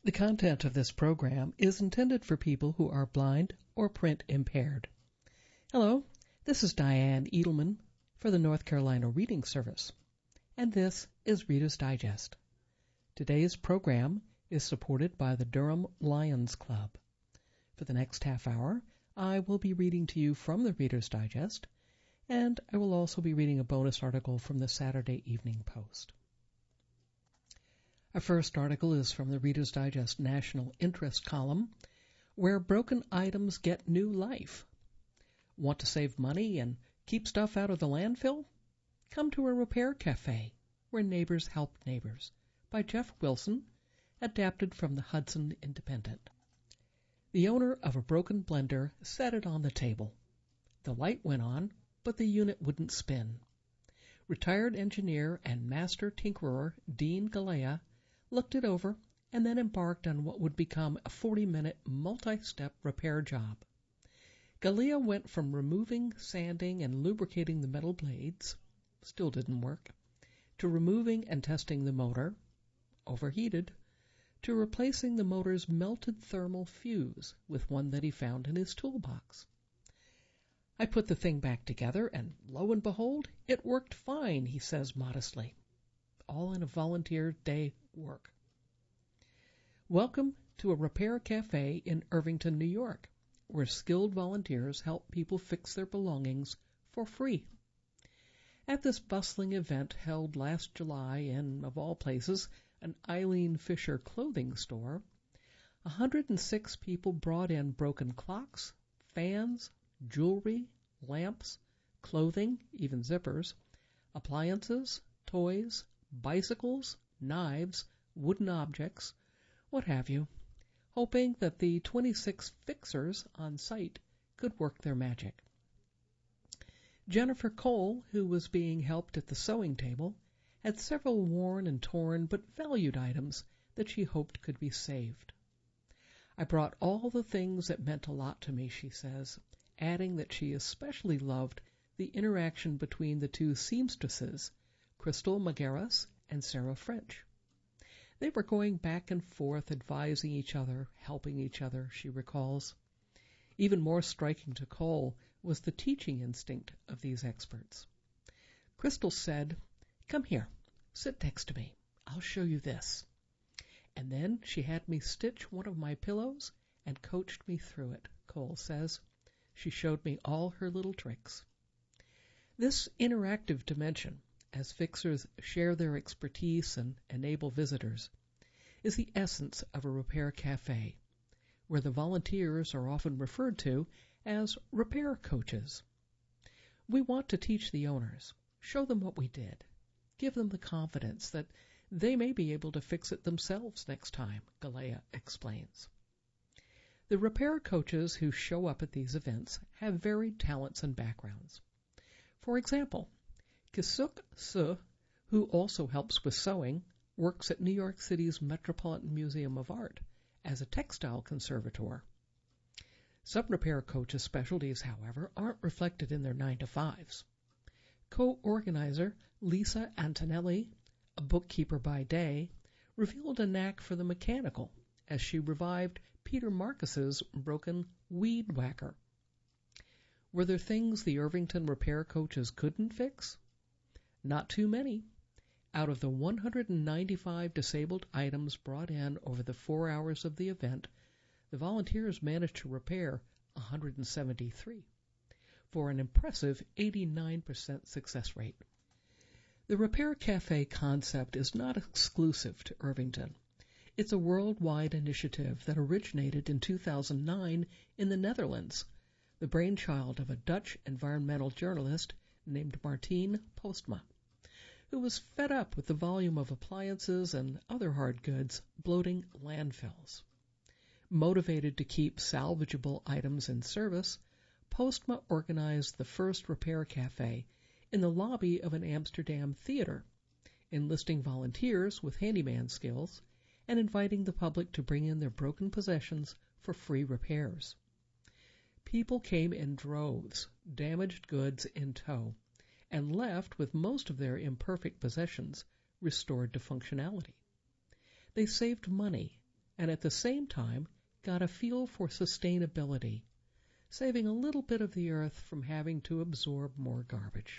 The content of this program is intended for people who are blind or print impaired. Hello, this is Diane Edelman for the North Carolina Reading Service, and this is Reader's Digest. Today's program is supported by the Durham Lions Club. For the next half hour, I will be reading to you from the Reader's Digest, and I will also be reading a bonus article from the Saturday Evening Post. Our first article is from the Reader's Digest National Interest column, where broken items get new life. Want to save money and keep stuff out of the landfill? Come to a repair cafe where neighbors help neighbors, by Jeff Wilson, adapted from the Hudson Independent. The owner of a broken blender set it on the table. The light went on, but the unit wouldn't spin. Retired engineer and master tinkerer Dean Galea looked it over and then embarked on what would become a 40-minute multi-step repair job. Galea went from removing, sanding, and lubricating the metal blades, still didn't work, to removing and testing the motor, overheated, to replacing the motor's melted thermal fuse with one that he found in his toolbox. I put the thing back together, and lo and behold, it worked fine, he says modestly. All in a volunteer day work. Welcome to a repair cafe in Irvington, New York, where skilled volunteers help people fix their belongings for free. At this bustling event held last July in, of all places, an Eileen Fisher clothing store, 106 people brought in broken clocks, fans, jewelry, lamps, clothing, even zippers, appliances, toys, bicycles, knives, wooden objects, what have you, hoping that the 26 fixers on site could work their magic. Jennifer Cole, who was being helped at the sewing table, had several worn and torn but valued items that she hoped could be saved. I brought all the things that meant a lot to me, she says, adding that she especially loved the interaction between the two seamstresses, Crystal Magarras and Sarah French. They were going back and forth, advising each other, helping each other, she recalls. Even more striking to Cole was the teaching instinct of these experts. Crystal said, "Come here, sit next to me. I'll show you this." And then she had me stitch one of my pillows and coached me through it, Cole says. She showed me all her little tricks. This interactive dimension, as fixers share their expertise and enable visitors, is the essence of a repair cafe, where the volunteers are often referred to as repair coaches. We want to teach the owners, show them what we did, give them the confidence that they may be able to fix it themselves next time, Galea explains. The repair coaches who show up at these events have varied talents and backgrounds. For example, Kisuk Suh, who also helps with sewing, works at New York City's Metropolitan Museum of Art as a textile conservator. Some repair coaches' specialties, however, aren't reflected in their 9-to-5s. Co-organizer Lisa Antonelli, a bookkeeper by day, revealed a knack for the mechanical as she revived Peter Marcus's broken weed whacker. Were there things the Irvington repair coaches couldn't fix? Not too many. Out of the 195 disabled items brought in over the 4 hours of the event, the volunteers managed to repair 173, for an impressive 89% success rate. The Repair Cafe concept is not exclusive to Irvington. It's a worldwide initiative that originated in 2009 in the Netherlands, the brainchild of a Dutch environmental journalist named Martien Postma, who was fed up with the volume of appliances and other hard goods bloating landfills. Motivated to keep salvageable items in service, Postma organized the first repair cafe in the lobby of an Amsterdam theater, enlisting volunteers with handyman skills and inviting the public to bring in their broken possessions for free repairs. People came in droves, damaged goods in tow, and left with most of their imperfect possessions restored to functionality. They saved money, and at the same time got a feel for sustainability, saving a little bit of the earth from having to absorb more garbage.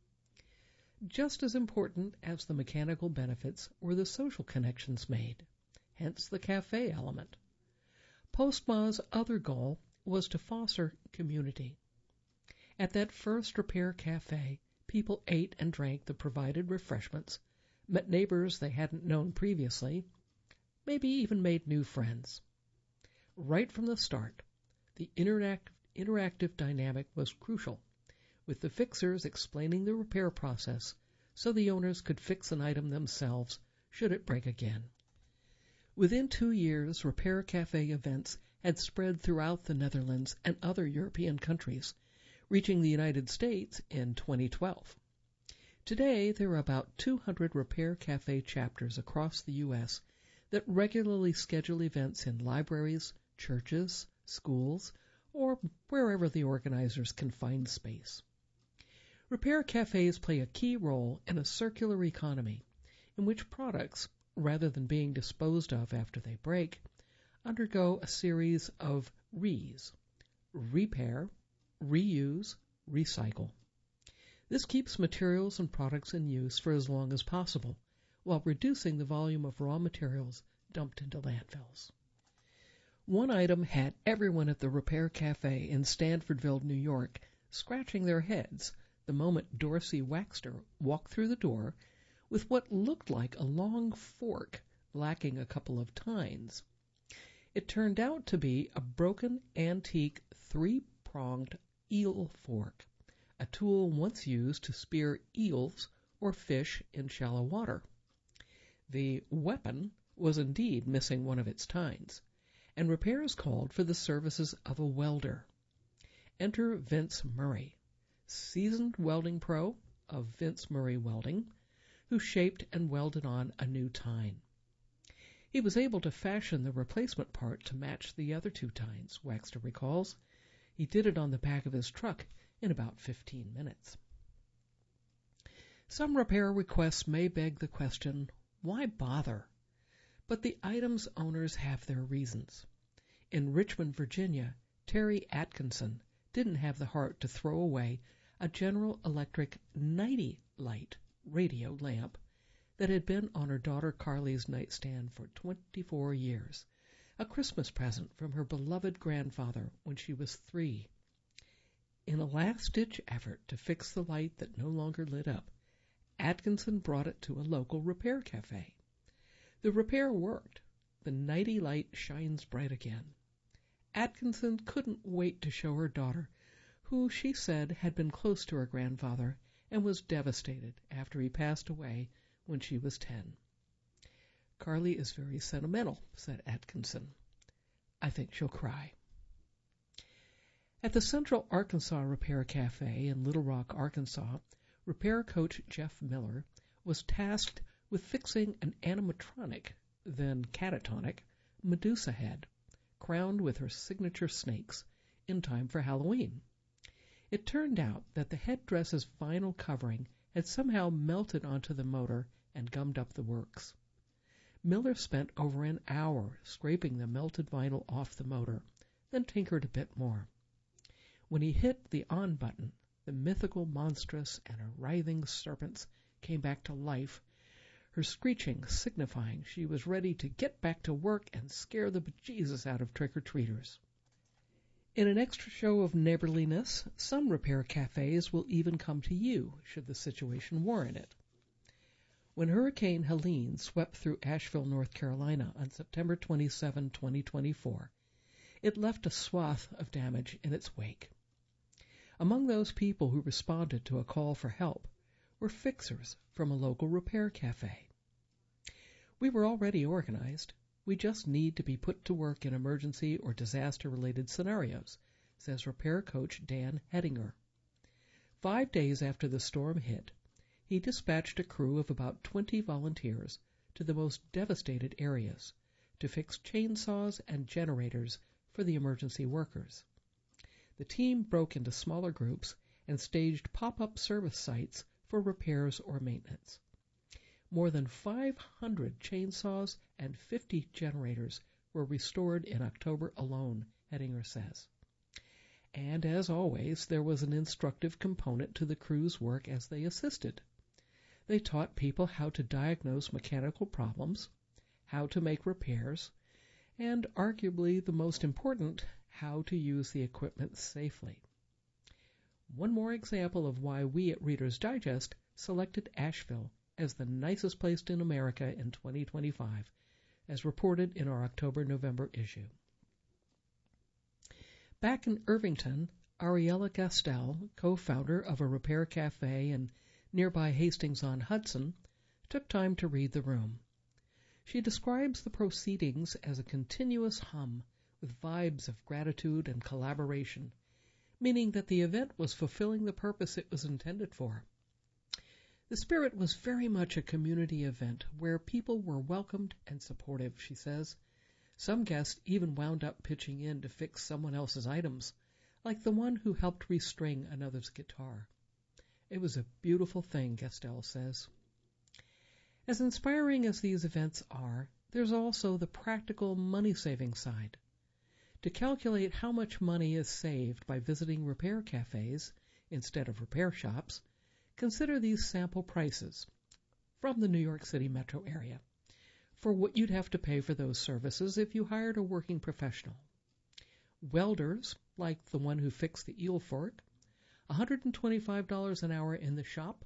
Just as important as the mechanical benefits were the social connections made, hence the cafe element. Postma's other goal was to foster community. At that first repair cafe, people ate and drank the provided refreshments, met neighbors they hadn't known previously, maybe even made new friends. Right from the start, the interactive dynamic was crucial, with the fixers explaining the repair process so the owners could fix an item themselves should it break again. Within 2 years, Repair Cafe events had spread throughout the Netherlands and other European countries, reaching the United States in 2012. Today, there are about 200 Repair Cafe chapters across the U.S. that regularly schedule events in libraries, churches, schools, or wherever the organizers can find space. Repair cafes play a key role in a circular economy in which products, rather than being disposed of after they break, undergo a series of re's: repair, reuse, recycle. This keeps materials and products in use for as long as possible, while reducing the volume of raw materials dumped into landfills. One item had everyone at the Repair Cafe in Stanfordville, New York, scratching their heads the moment Dorsey Waxter walked through the door with what looked like a long fork lacking a couple of tines. It turned out to be a broken antique 3-pronged eel fork, a tool once used to spear eels or fish in shallow water. The weapon was indeed missing one of its tines, and repairs called for the services of a welder. Enter Vince Murray, seasoned welding pro of Vince Murray Welding, who shaped and welded on a new tine. He was able to fashion the replacement part to match the other 2 tines, Waxter recalls. He did it on the back of his truck in about 15 minutes. Some repair requests may beg the question, why bother? But the item's owners have their reasons. In Richmond, Virginia, Terry Atkinson didn't have the heart to throw away a General Electric nighty light radio lamp that had been on her daughter Carly's nightstand for 24 years, a Christmas present from her beloved grandfather when she was 3. In a last-ditch effort to fix the light that no longer lit up, Atkinson brought it to a local repair cafe. The repair worked. The nighty light shines bright again. Atkinson couldn't wait to show her daughter, who she said had been close to her grandfather and was devastated after he passed away when she was 10. Carly is very sentimental, said Atkinson. I think she'll cry. At the Central Arkansas Repair Cafe in Little Rock, Arkansas, repair coach Jeff Miller was tasked with fixing an animatronic, then catatonic, Medusa head, crowned with her signature snakes, in time for Halloween. It turned out that the headdress's vinyl covering had somehow melted onto the motor and gummed up the works. Miller spent over an hour scraping the melted vinyl off the motor, then tinkered a bit more. When he hit the on button, the mythical monstrous and her writhing serpents came back to life, her screeching signifying she was ready to get back to work and scare the bejesus out of trick-or-treaters. In an extra show of neighborliness, some repair cafes will even come to you, should the situation warrant it. When Hurricane Helene swept through Asheville, North Carolina on September 27, 2024, it left a swath of damage in its wake. Among those people who responded to a call for help were fixers from a local repair cafe. We were already organized. We just need to be put to work in emergency or disaster-related scenarios, says repair coach Dan Hedinger. 5 days after the storm hit, he dispatched a crew of about 20 volunteers to the most devastated areas to fix chainsaws and generators for the emergency workers. The team broke into smaller groups and staged pop-up service sites for repairs or maintenance. More than 500 chainsaws and 50 generators were restored in October alone, Hettinger says. And as always, there was an instructive component to the crew's work as they assisted. They taught people how to diagnose mechanical problems, how to make repairs, and arguably the most important, how to use the equipment safely. One more example of why we at Reader's Digest selected Asheville as the nicest place in America in 2025, as reported in our October-November issue. Back in Irvington, Ariella Gastel, co-founder of a repair cafe in nearby Hastings-on-Hudson, took time to read the room. She describes the proceedings as a continuous hum with vibes of gratitude and collaboration, meaning that the event was fulfilling the purpose it was intended for. The spirit was very much a community event where people were welcomed and supportive, she says. Some guests even wound up pitching in to fix someone else's items, like the one who helped restring another's guitar. It was a beautiful thing, Gastel says. As inspiring as these events are, there's also the practical money-saving side. To calculate how much money is saved by visiting repair cafes instead of repair shops, consider these sample prices from the New York City metro area for what you'd have to pay for those services if you hired a working professional. Welders, like the one who fixed the eel fork, $125 an hour in the shop,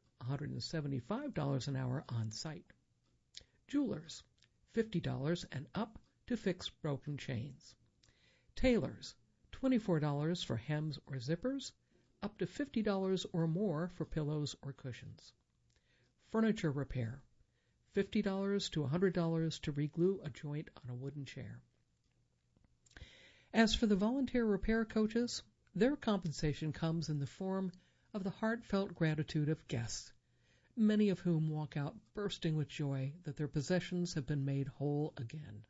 $175 an hour on site. Jewelers, $50 and up to fix broken chains. Tailors, $24 for hems or zippers, up to $50 or more for pillows or cushions. Furniture repair, $50 to $100 to reglue a joint on a wooden chair. As for the volunteer repair coaches, their compensation comes in the form of the heartfelt gratitude of guests, many of whom walk out bursting with joy that their possessions have been made whole again.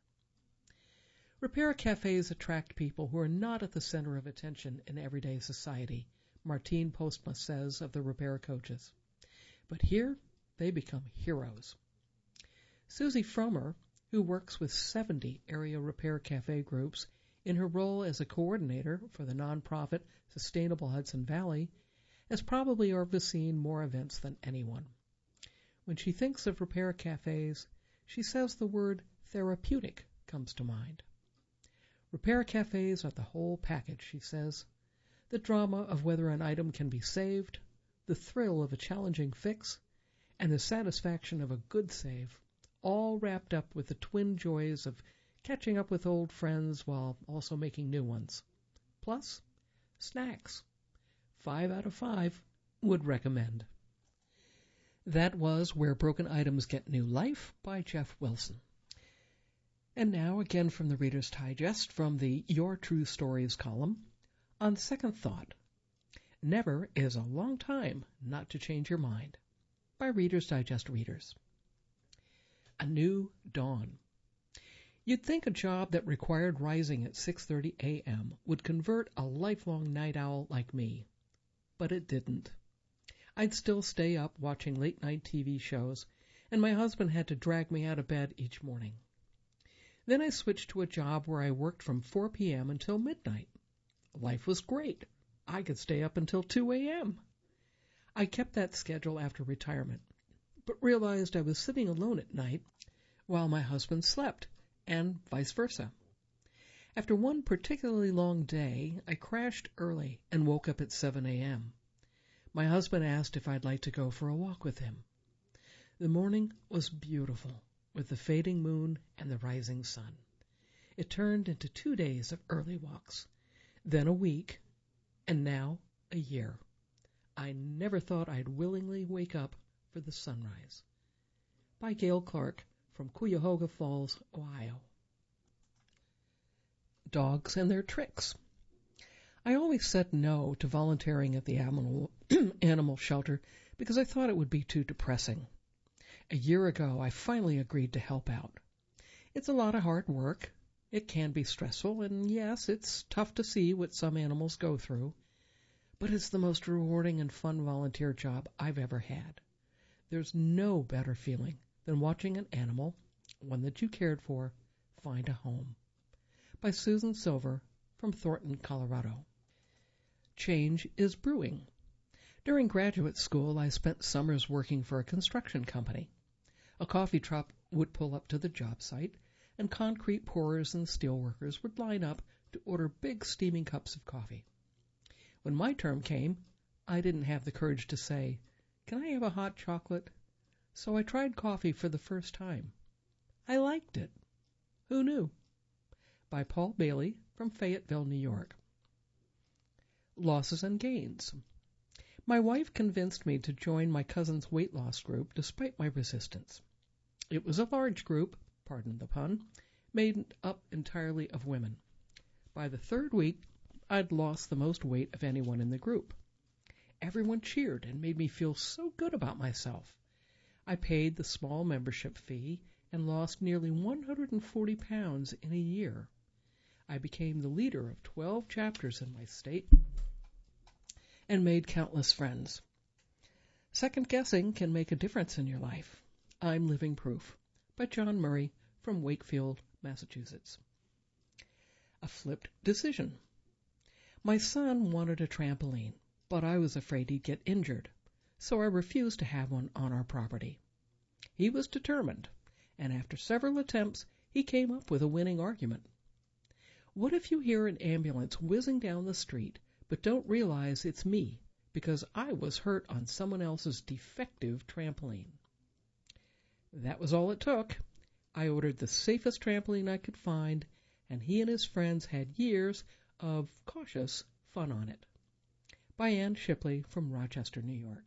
Repair cafes attract people who are not at the center of attention in everyday society, Martine Postma says of the repair coaches. But here, they become heroes. Susie Fromer, who works with 70 area repair cafe groups in her role as a coordinator for the nonprofit Sustainable Hudson Valley, has probably overseen more events than anyone. When she thinks of repair cafes, she says the word therapeutic comes to mind. Repair cafes are the whole package, she says. The drama of whether an item can be saved, the thrill of a challenging fix, and the satisfaction of a good save, all wrapped up with the twin joys of catching up with old friends while also making new ones. Plus, snacks. 5 out of 5 would recommend. That was Where Broken Items Get New Life by Jeff Wilson. And now, again from the Reader's Digest, from the Your True Stories column, On Second Thought, Never is a Long Time Not to Change Your Mind, by Reader's Digest readers. A New Dawn. You'd think a job that required rising at 6:30 a.m. would convert a lifelong night owl like me, but it didn't. I'd still stay up watching late-night TV shows, and my husband had to drag me out of bed each morning. Then I switched to a job where I worked from 4 p.m. until midnight. Life was great. I could stay up until 2 a.m. I kept that schedule after retirement, but realized I was sitting alone at night while my husband slept, and vice versa. After one particularly long day, I crashed early and woke up at 7 a.m. My husband asked if I'd like to go for a walk with him. The morning was beautiful, with the fading moon and the rising sun. It turned into 2 days of early walks, then a week, and now a year. I never thought I'd willingly wake up for the sunrise. By Gail Clark, from Cuyahoga Falls, Ohio. Dogs and their tricks. I always said no to volunteering at the animal shelter because I thought it would be too depressing. A year ago, I finally agreed to help out. It's a lot of hard work. It can be stressful, and yes, it's tough to see what some animals go through, but it's the most rewarding and fun volunteer job I've ever had. There's no better feeling than watching an animal, one that you cared for, Find a Home by Susan Silver from Thornton, Colorado. Change is brewing. During graduate school, I spent summers working for a construction company. A coffee truck would pull up to the job site, and concrete pourers and steelworkers would line up to order big steaming cups of coffee. When my term came, I didn't have the courage to say, "Can I have a hot chocolate?" So I tried coffee for the first time. I liked it. Who knew? By Paul Bailey from Fayetteville, New York. Losses and Gains. My wife convinced me to join my cousin's weight loss group despite my resistance. It was a large group, pardon the pun, made up entirely of women. By the third week, I'd lost the most weight of anyone in the group. Everyone cheered and made me feel so good about myself. I paid the small membership fee and lost nearly 140 pounds in a year. I became the leader of 12 chapters in my state and made countless friends. Second guessing can make a difference in your life. I'm Living Proof by John Murray from Wakefield, Massachusetts. A flipped decision. My son wanted a trampoline, but I was afraid he'd get injured, so I refused to have one on our property. He was determined, and after several attempts, he came up with a winning argument. What if you hear an ambulance whizzing down the street, but don't realize it's me because I was hurt on someone else's defective trampoline? That was all it took. I ordered the safest trampoline I could find, and he and his friends had years of cautious fun on it. By Ann Shipley from Rochester, New York.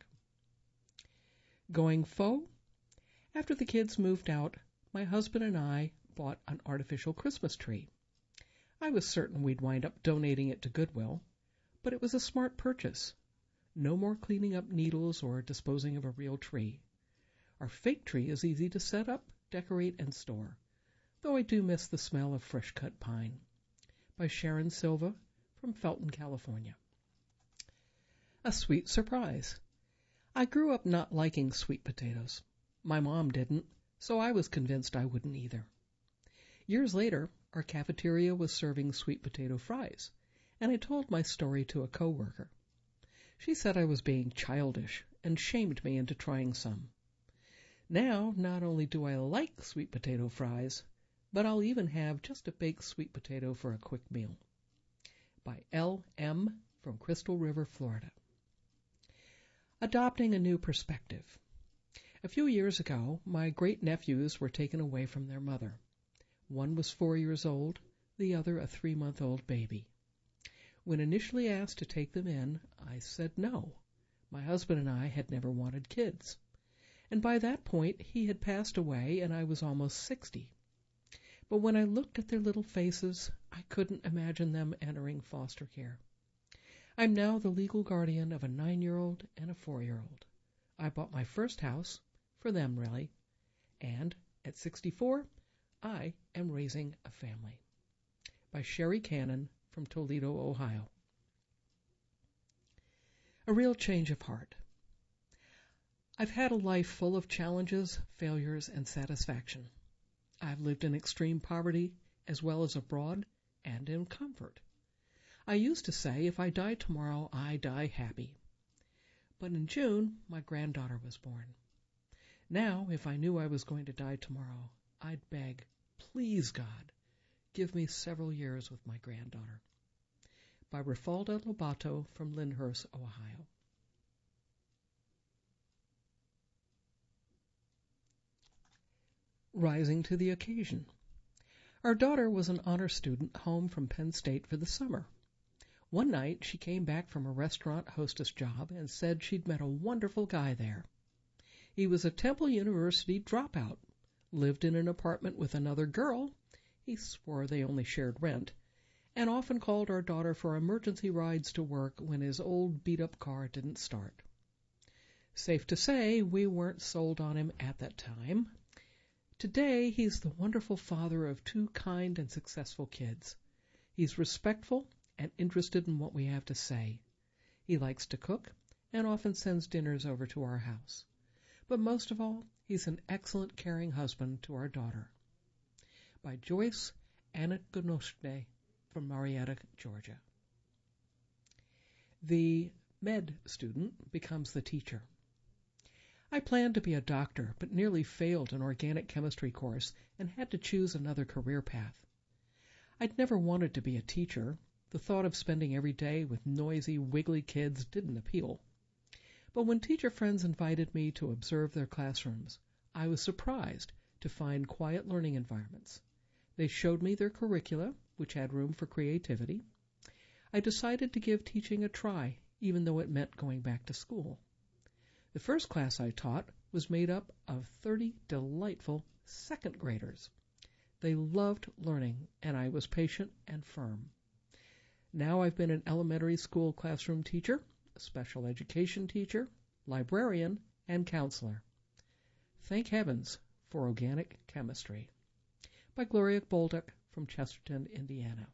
Going faux? After the kids moved out, my husband and I bought an artificial Christmas tree. I was certain we'd wind up donating it to Goodwill, but it was a smart purchase. No more cleaning up needles or disposing of a real tree. Our fake tree is easy to set up, decorate, and store, though I do miss the smell of fresh-cut pine. By Sharon Silva from Felton, California. A sweet surprise. I grew up not liking sweet potatoes. My mom didn't, so I was convinced I wouldn't either. Years later, our cafeteria was serving sweet potato fries, and I told my story to a coworker. She said I was being childish and shamed me into trying some. Now, not only do I like sweet potato fries, but I'll even have just a baked sweet potato for a quick meal. By L.M. from Crystal River, Florida. Adopting a new perspective. A few years ago, my great-nephews were taken away from their mother. One was 4 years old, the other a 3-month-old baby. When initially asked to take them in, I said no. My husband and I had never wanted kids. And by that point, he had passed away and I was almost 60. But when I looked at their little faces, I couldn't imagine them entering foster care. I'm now the legal guardian of a 9-year-old and a 4-year-old. I bought my first house, for them really, and at 64, I am raising a family. By Sherry Cannon from Toledo, Ohio. A real change of heart. I've had a life full of challenges, failures, and satisfaction. I've lived in extreme poverty as well as abroad and in comfort. I used to say if I die tomorrow, I die happy. But in June, my granddaughter was born. Now, if I knew I was going to die tomorrow, I'd beg, please God, give me several years with my granddaughter. By Rafalda Lobato from Lyndhurst, Ohio. Rising to the occasion. Our daughter was an honor student home from Penn State for the summer. One night she came back from a restaurant hostess job and said she'd met a wonderful guy there. He was a Temple University dropout, lived in an apartment with another girl, he swore they only shared rent, and often called our daughter for emergency rides to work when his old beat-up car didn't start. Safe to say, we weren't sold on him at that time. Today, he's the wonderful father of 2 kind and successful kids. He's respectful and interested in what we have to say. He likes to cook and often sends dinners over to our house. But most of all, he's an excellent, caring husband to our daughter. by Joyce Anagonoshne from Marietta, Georgia. The med student becomes the teacher. I planned to be a doctor, but nearly failed an organic chemistry course and had to choose another career path. I'd never wanted to be a teacher. The thought of spending every day with noisy, wiggly kids didn't appeal. But when teacher friends invited me to observe their classrooms, I was surprised to find quiet learning environments. They showed me their curricula, which had room for creativity. I decided to give teaching a try, even though it meant going back to school. The first class I taught was made up of 30 delightful second graders. They loved learning, and I was patient and firm. Now I've been an elementary school classroom teacher, a special education teacher, librarian, and counselor. Thank heavens for organic chemistry. By Gloria Bolduc from Chesterton, Indiana.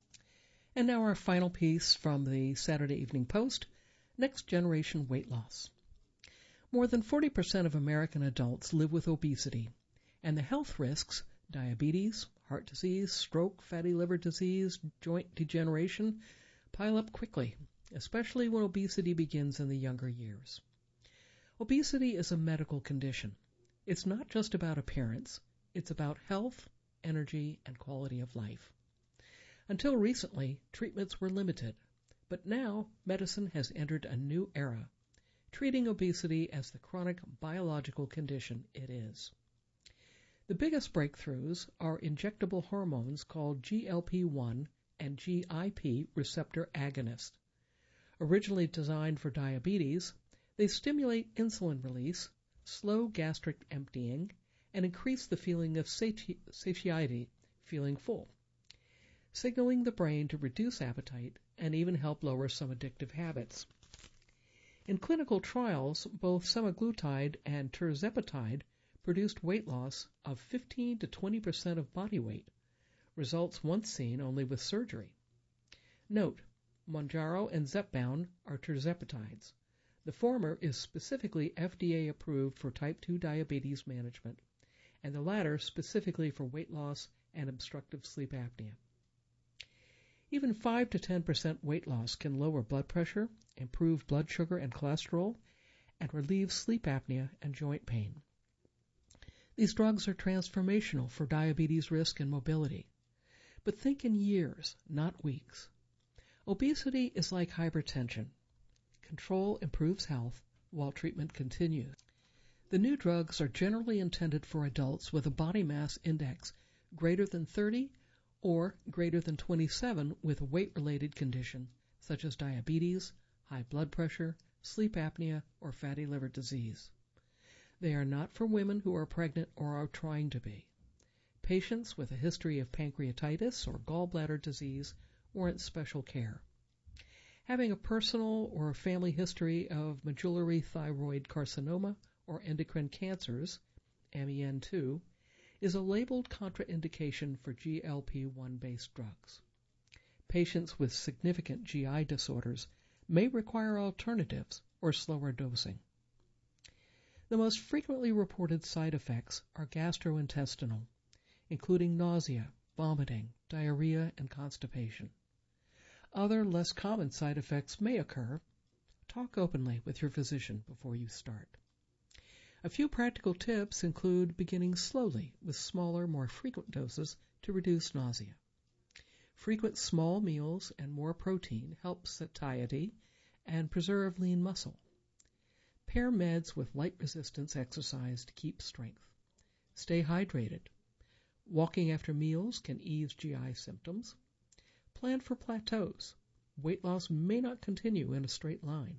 And now our final piece from the Saturday Evening Post, Next Generation Weight Loss. More than 40% of American adults live with obesity, and the health risks, diabetes, heart disease, stroke, fatty liver disease, joint degeneration, pile up quickly, especially when obesity begins in the younger years. Obesity is a medical condition. It's not just about appearance, it's about health, energy, and quality of life. Until recently, treatments were limited, but now medicine has entered a new era, treating obesity as the chronic biological condition it is. The biggest breakthroughs are injectable hormones called GLP-1 and GIP receptor agonists. Originally designed for diabetes, they stimulate insulin release, slow gastric emptying, and increase the feeling of satiety, feeling full, signaling the brain to reduce appetite and even help lower some addictive habits. In clinical trials, both semaglutide and tirzepatide produced weight loss of 15 to 20% of body weight, results once seen only with surgery. Note, Mounjaro and Zepbound are tirzepatides. The former is specifically FDA approved for type 2 diabetes management, and the latter specifically for weight loss and obstructive sleep apnea. Even 5 to 10% weight loss can lower blood pressure, improve blood sugar and cholesterol, and relieve sleep apnea and joint pain. These drugs are transformational for diabetes risk and mobility. But think in years, not weeks. Obesity is like hypertension. Control improves health while treatment continues. The new drugs are generally intended for adults with a body mass index greater than 30 or greater than 27 with a weight-related condition such as diabetes, high blood pressure, sleep apnea, or fatty liver disease. They are not for women who are pregnant or are trying to be. Patients with a history of pancreatitis or gallbladder disease warrant special care. Having a personal or a family history of medullary thyroid carcinoma or endocrine cancers, MEN2, is a labeled contraindication for GLP-1-based drugs. Patients with significant GI disorders may require alternatives or slower dosing. The most frequently reported side effects are gastrointestinal, including nausea, vomiting, diarrhea, and constipation. Other less common side effects may occur. Talk openly with your physician before you start. A few practical tips include beginning slowly with smaller, more frequent doses to reduce nausea. Frequent small meals and more protein help satiety and preserve lean muscle. Pair meds with light resistance exercise to keep strength. Stay hydrated. Walking after meals can ease GI symptoms. Plan for plateaus. Weight loss may not continue in a straight line.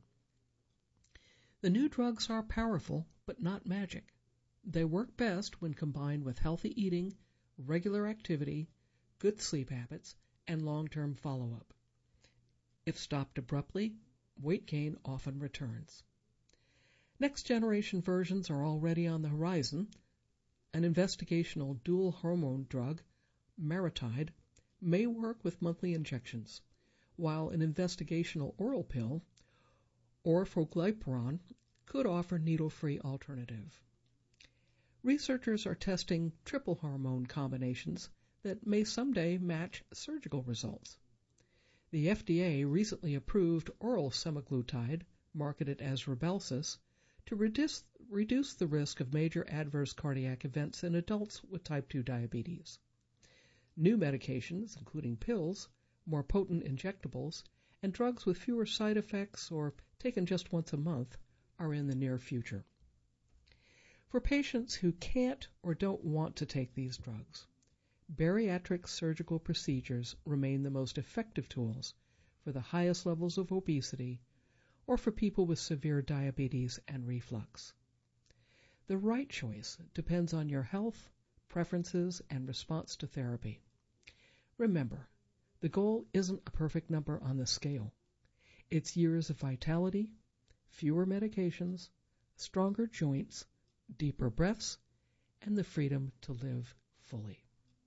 The new drugs are powerful, but not magic. They work best when combined with healthy eating, regular activity, good sleep habits, and long-term follow-up. If stopped abruptly, weight gain often returns. Next-generation versions are already on the horizon. An investigational dual hormone drug, Maritide, may work with monthly injections, while an investigational oral pill, orforglipron, could offer needle-free alternative. Researchers are testing triple hormone combinations that may someday match surgical results. The FDA recently approved oral semaglutide, marketed as Rybelsus, to reduce the risk of major adverse cardiac events in adults with type 2 diabetes. New medications, including pills, more potent injectables, and drugs with fewer side effects or taken just once a month, are in the near future. For patients who can't or don't want to take these drugs, bariatric surgical procedures remain the most effective tools for the highest levels of obesity or for people with severe diabetes and reflux. The right choice depends on your health, preferences, and response to therapy. Remember, the goal isn't a perfect number on the scale. It's years of vitality, fewer medications, stronger joints, deeper breaths, and the freedom to live fully.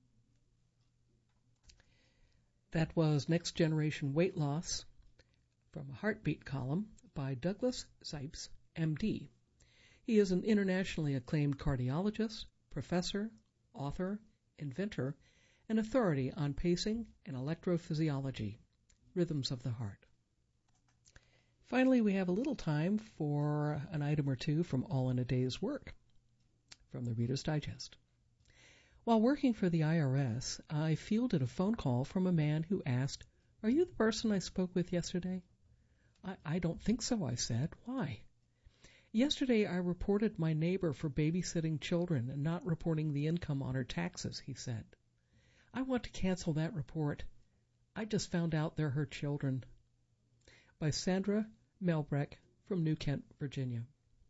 That was Next Generation Weight Loss from a Heartbeat column by Douglas Zipes, MD. He is an internationally acclaimed cardiologist, professor, author, inventor, and authority on pacing and electrophysiology, rhythms of the heart. Finally, we have a little time for an item or two from All in a Day's Work from the Reader's Digest. While working for the IRS, I fielded a phone call from a man who asked, "Are you the person I spoke with yesterday?" I don't think so, I said. Why? Yesterday I reported my neighbor for babysitting children and not reporting the income on her taxes, he said. I want to cancel that report. I just found out they're her children. By Sandra Melbreck from New Kent, Virginia.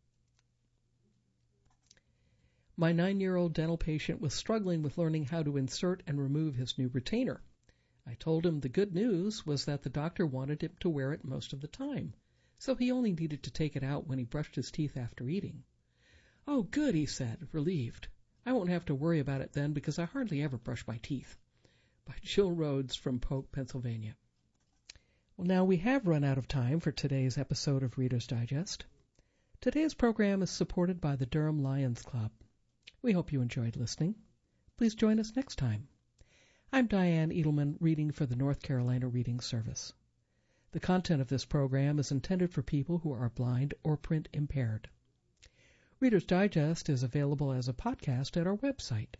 My 9-year-old dental patient was struggling with learning how to insert and remove his new retainer. I told him the good news was that the doctor wanted him to wear it most of the time, so he only needed to take it out when he brushed his teeth after eating. "Oh, good," he said, relieved. "I won't have to worry about it then because I hardly ever brush my teeth." By Jill Rhodes from Polk, Pennsylvania. Well, now we have run out of time for today's episode of Reader's Digest. Today's program is supported by the Durham Lions Club. We hope you enjoyed listening. Please join us next time. I'm Diane Edelman, reading for the North Carolina Reading Service. The content of this program is intended for people who are blind or print impaired. Reader's Digest is available as a podcast at our website,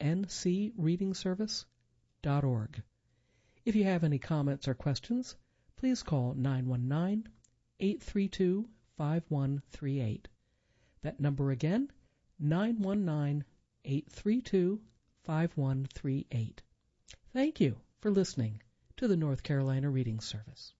ncreadingservice.org. If you have any comments or questions, please call 919-832-5138. That number again, 919-832-5138. Thank you for listening to the North Carolina Reading Service.